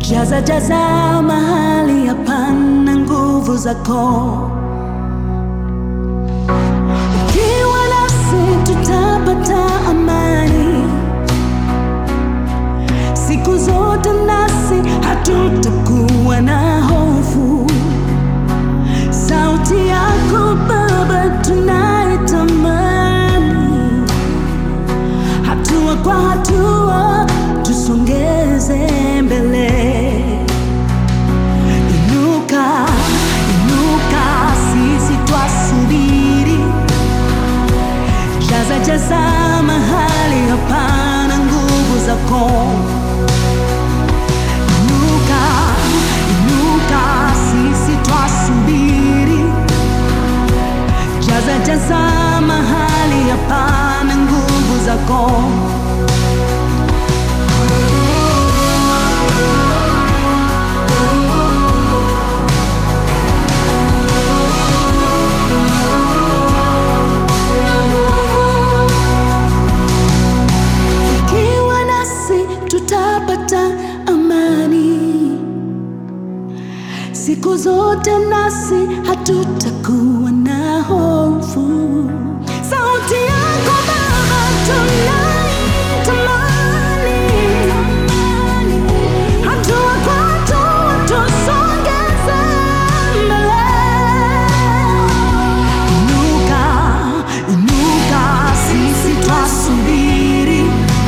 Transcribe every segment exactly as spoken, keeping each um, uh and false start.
Jaza jaza mahali hapana nguvu zako. Ukiwa nasi tutapata amani, siku zote nasi hatutakuwa na hofu. Sauti yako Baba tunaitamani, hatua kwa hatua tusongeze mbele. Inuka, inuka, sisi twasubiri. Jaza jaza mahali hapana nguvu zako. Inuka, inuka, sisi twasubiri. Jaza jaza mahali hapana nguvu zako. Tutapata amani, siku zote nasi hatutakuwa na hofu. Sauti yako Baba tunaitamani, hatua kwa hatua tusongeze mbele. Inuka, inuka, sisi twasubiri.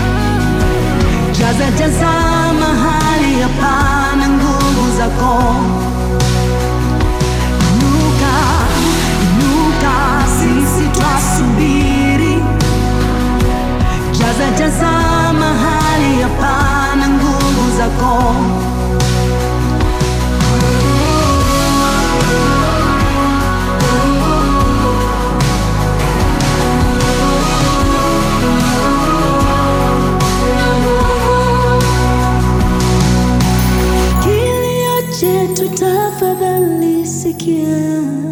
Jaza jaza mahali hapana nguvu zako. Inuka, inuka, sisi twasubiri. Jaza jaza mahali hapana nguvu zako. Tafadhali sikia.